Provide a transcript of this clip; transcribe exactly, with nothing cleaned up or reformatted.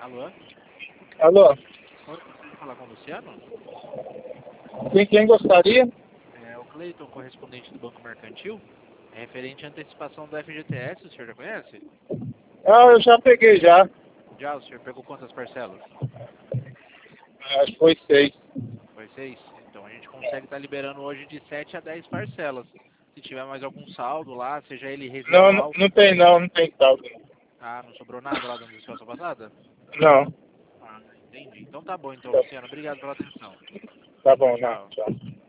Alô? Alô? Oi, consigo falar com o Luciano? Quem, quem gostaria? É o Cleiton, correspondente do Banco Mercantil. É referente à antecipação do F G T S, o senhor já conhece? Ah, eu já peguei já. Já, o senhor pegou quantas parcelas? Acho que foi seis. Foi seis? Então a gente consegue estar liberando hoje de sete a dez parcelas. Se tiver mais algum saldo lá, seja ele Não, não, residual. não tem não, não tem saldo. Ah, não sobrou nada lá da antecipação passada? Não. Ah, entendi. Então tá bom então, Luciano. Obrigado pela atenção. Tá bom, não. Tchau. Tchau.